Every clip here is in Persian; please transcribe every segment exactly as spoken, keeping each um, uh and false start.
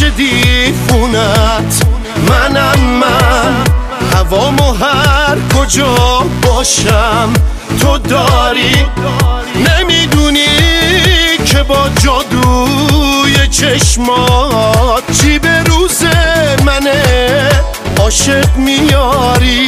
میشه دیوونت. منم من، هوامو هر کجا باشم تو داری. نمیدونی که با جادوی چشمات چی به روز منه عاشق میاری.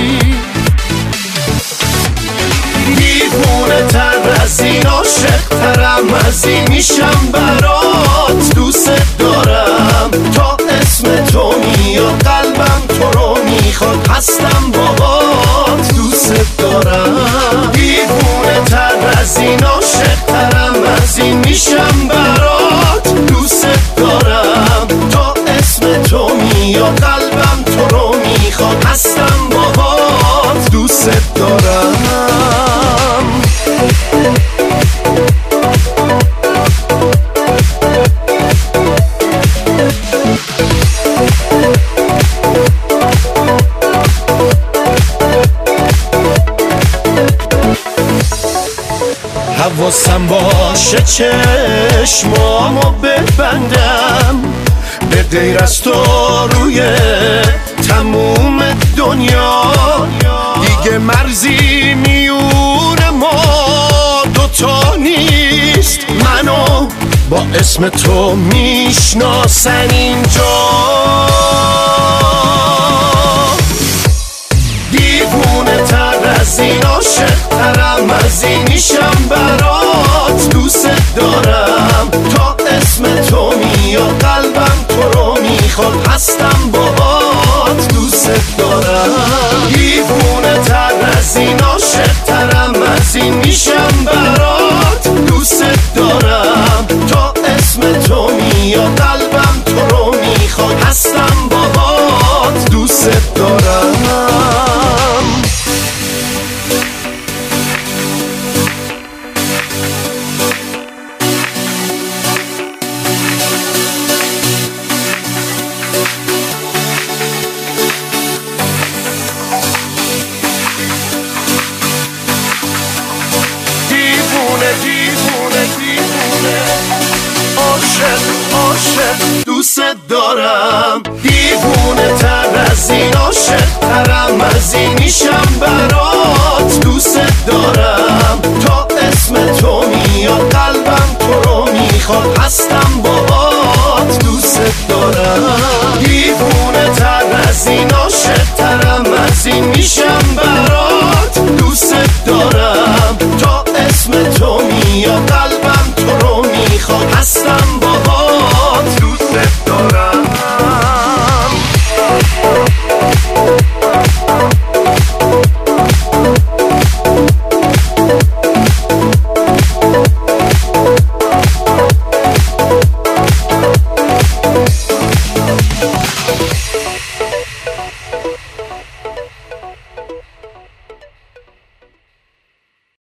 دیوونه تر از این، عاشق ترم از این میشم برات. دوست دارم تا اسم تو میاد قلبم تو رو میخواد، هستم باهات دوست دارم. دیوونه تر از این، عاشق ترم از این میشم برات. دوست دارم تا اسم تو میاد قلبم تو رو میخواد، هستم باهات دوست دارم. حواسم باشه چشمامو ببندم، به غیر از تو روی تموم دنیا دیگه مرزی میون ما دوتا نیست. منو با اسم تو میشناسن اینجا. دیوونه تر از این، عاشق ترم از این میشم برات. دوست دارم تا اسم تو میاد قلبم تو رو میخواد، هستم باهات دوست دارم. دیوونه تر از این، عاشق ترم از این میشم برات. دوست دارم تا اسم تو میاد قلبم تو رو میخواد، هستم باهات دوست دارم. دیوونه دیوونه عاشق عاشق دوست دارم. دیوونه تر از این، عاشق ترم از این میشم.